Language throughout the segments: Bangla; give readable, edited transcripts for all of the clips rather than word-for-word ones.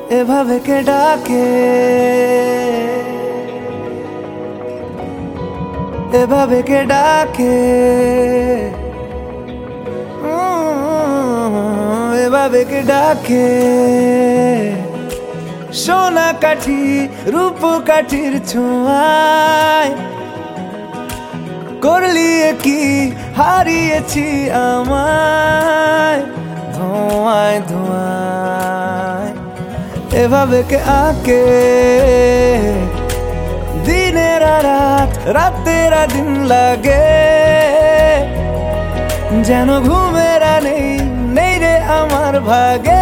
এভাবে কে ডাকে, এভাবে কে ডাকে, এভাবে কে ডাকে। সোনা কাঠি রূপ কাঠির ছোঁয়ায় করলি কি হারিয়েছি আমায় ধোঁয়ায় ধোঁয়ায়। এভাবে কে আঁকে দিনের রাত, রাতের দিন লাগে, যেন ঘুমের নেই নেই রে আমার ভাগে,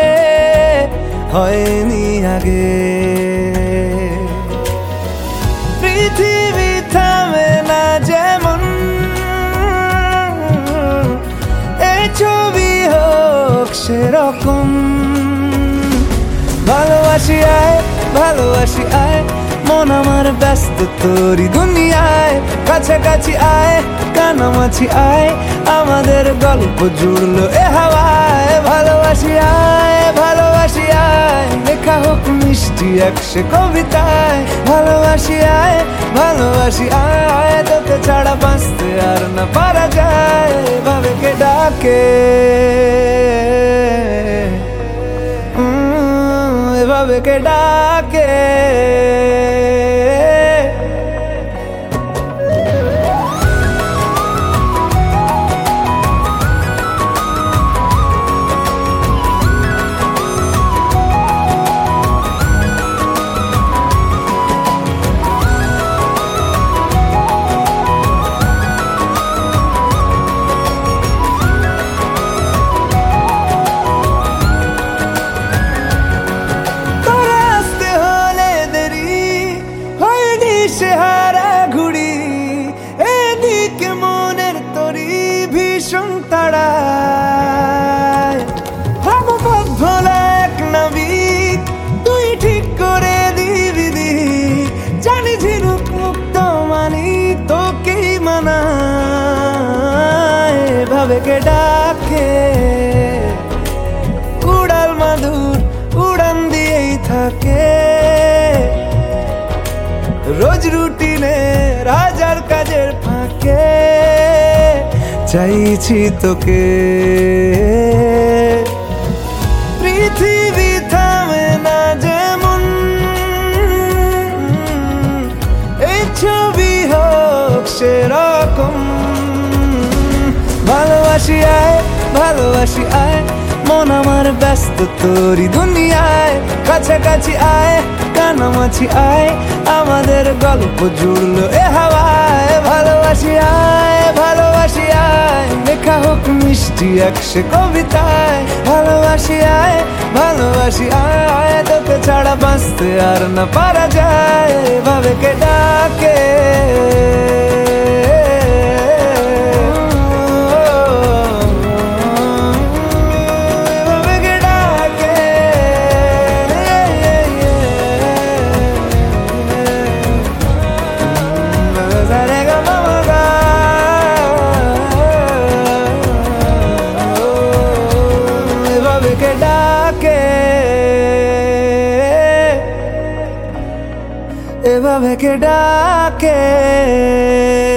হয়নি আগে। পৃথিবী থামে না যেমন, এই ছবি হোক সেরকম। ভালোবাসি আয়, ভালোবাসি আয়, মন আমার ব্যস্ত তোরি দুনিয়ায়। কাছাকাছি আয়, কানামাছি আয়, আমাদের গল্প জুড়লো এ হাওয়ায়। ভালোবাসি আয়, ভালোবাসি আয়, লেখা হোক মিষ্টি একশো কবিতায়। ভালোবাসি আয়, ভালোবাসি আয়, তোকে ছাড়া বাঁচতে আর না পারা যায়। এভাবে কে ডাকে, এভাবে কে ডাকে। সেহারা ঘুড়ি এদিকে মনের তরি ভীষণ তাড়ায়। ভাববদ্ধলা এক নাবিক তুই ঠিক করে দিবি দিক, জানি ঝিনুক মুক্ত মানি তোকেই মানায়। এভাবে কে ডাকে উড়াল মাদুর উড়ান দিয়েই থাকে, রোজ রুটিনে রাজার কাজের ফাঁকে চাইছি তোকে। পৃথিবী থামে না যেমন, এই ছবি হোক সেরকম। ভালোবাসি আয়, ভালোবাসি আয়, মন আমার ব্যস্ত তোরি দুনিয়ায়। কাছাকাছি আয়, কানামাছি আয়, আমাদের গল্প জুড়লো এ হাওয়ায়। ভালোবাসি আয়, ভালোবাসি আয়, লেখা হোক মিষ্টি একশো কবিতায়। ভালোবাসি আয়, ভালোবাসি আয়, তোকে ছাড়া বাঁচতে আর না পারা যায়। এভাবে কে ডাকে, এভাবে কে ডাকে।